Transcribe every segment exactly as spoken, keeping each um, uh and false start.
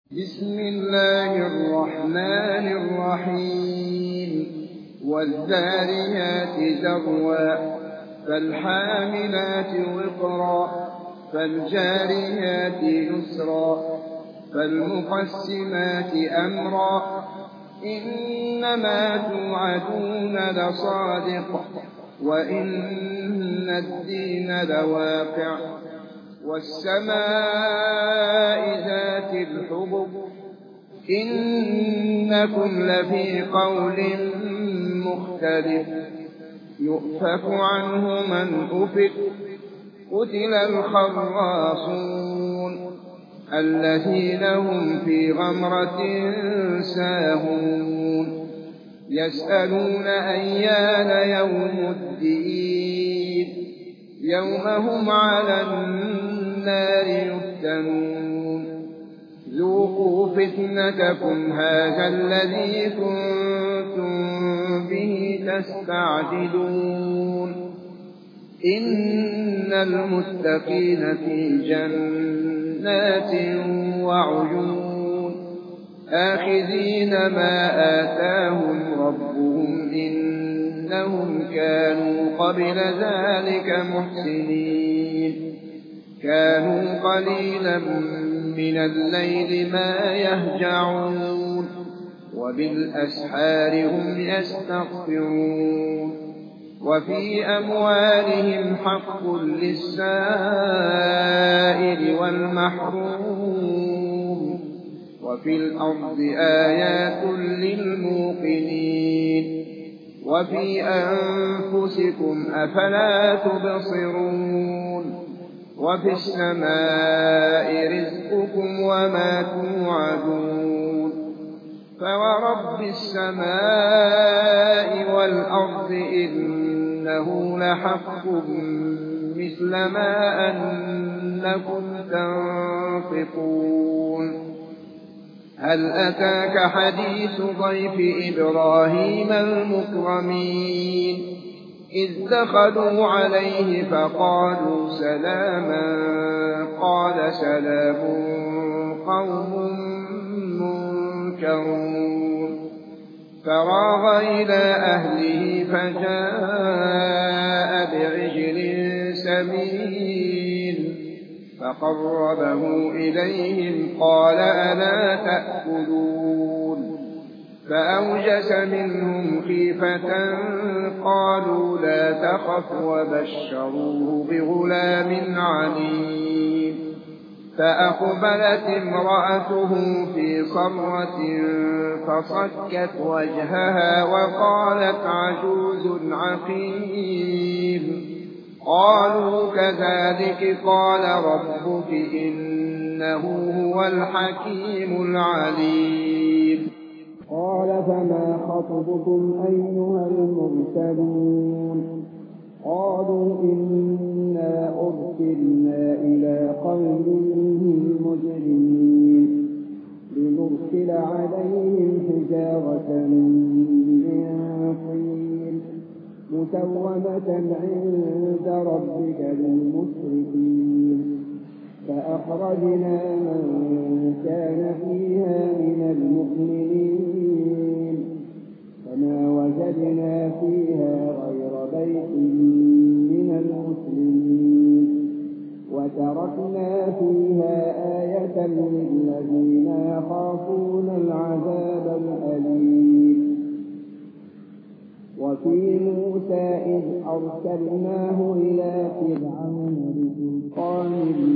بسم الله الرحمن الرحيم والذاريات ذروا فالحاملات وقرا فالجاريات يسرا فالمقسمات أمرا إنما توعدون لصادق وإن الدين لواقع والسماء ذات الحبك إنكم لفي قول مختلف يؤفك عنه من أفك قتل الخراصون الذين هم في غمرة ساهون يسألون أيان يوم الدين يوم هم على النار يفتنون ذوقوا فتنتكم هذا الذي كنتم به تستعجلون إن المتقين في جنات وعيون آخذين ما آتاهم ربهم إنهم كانوا قبل ذلك محسنين كانوا قليلا من الليل ما يهجعون وبالأسحار هم يستغفرون وفي أموالهم حق للسائل والمحروم وفي الأرض آيات للموقنين وفي أنفسكم أفلا تبصرون وفي السماء رزقكم وما توعدون فورب السماء والأرض إنه لحق مثل ما أنكم تنطقون هل أتاك حديث ضيف إبراهيم المكرمين إذ دخلوا عليه فقالوا سلاما قال سلام قوم منكرون فراغ إلى أهله فجاء بعجل سمين فقربه إليهم قال ألا تأكلون فأوجس منهم خيفة قالوا لا تخف وبشروه بغلام عليم فأقبلت امرأته في صرة فصكت وجهها وقالت عجوز عقيم قالوا كذلك قال ربك إنه هو الحكيم العليم قال فما خطبكم أيها المرسلون قالوا إنا أرسلنا إلى قوم مجرمين لنرسل عليهم حجارة من طين مسومة عند ربك للمسرفين فأخرجنا من كان فيها من المؤمنين فما وجدنا فيها غير بيت من المسلمين وتركنا فيها آية للذين يخافون العذاب الأليم وفي موسى إذ أرسلناه إلى فرعون بسلطان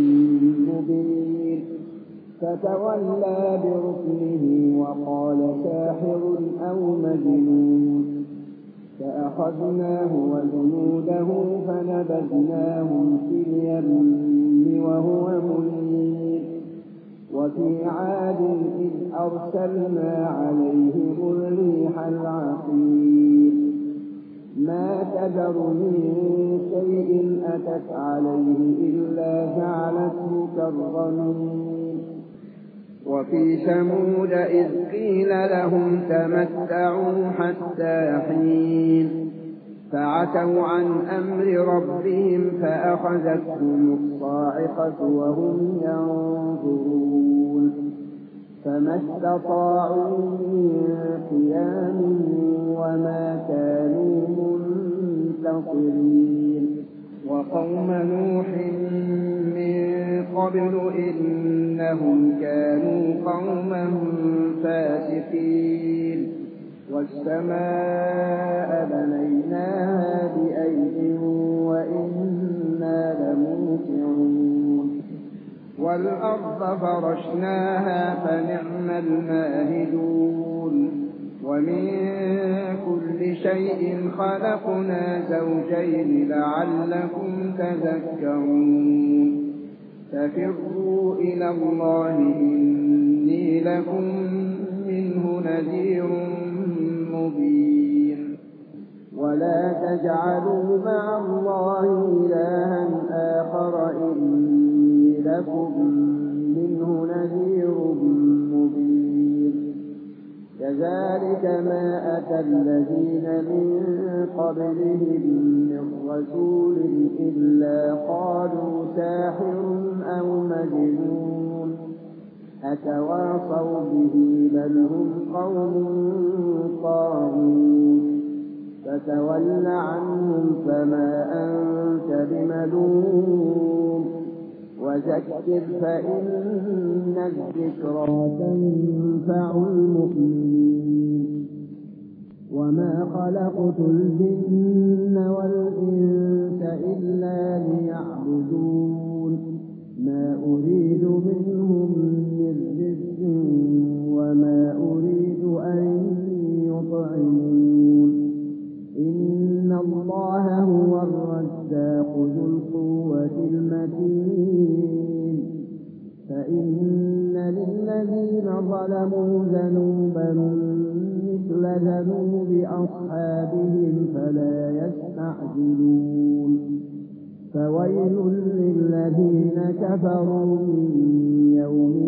مبين فتولى بركنه وقال ساحر أو مجنون فأخذناه وجنوده فنبذناهم في اليم وهو مليم وفي عاد إذ أرسلنا عليهم الريح العقيم ما تذر من شيء أتت عليه إلا جعلته كالرميم وفي ثمود إذ قيل لهم تمتعوا حتى حين فعتوا عن أمر ربهم فأخذتهم الصاعقة وهم ينظرون وما استطاعوا من قيام وما كانوا منتصرين وقوم نوح من قبل إنهم كانوا قوما فاسقين والسماء بنيناها بأيد وإنا لموسعون والأرض فرشناها فنعم الماهدون ومن كل شيء خلقنا زوجين لعلكم تذكرون ففروا إلى الله إني لكم منه نذير مبين ولا تجعلوا مع الله إلها آخر إني لكم منه نذير مبين كذلك ما أتى الذين من قبلهم من رسول إلا قالوا ساحر أو مجنون أتواصوا به بل هم قوم طاغون فتول عنهم فما أنت بملوم وذكر فإن الذكرى تنفع المؤمنين وما خلقت الجن والإنس إلا ليعبدون ما أريد منهم من رزق وما أريد أن يطعمون إن الله هو الرزاق ذو القوة المتين فإن للذين ظلموا ذنوبا مثل ذنوب أصحابهم فلا يستعجلون فويل للذين كفروا من يوم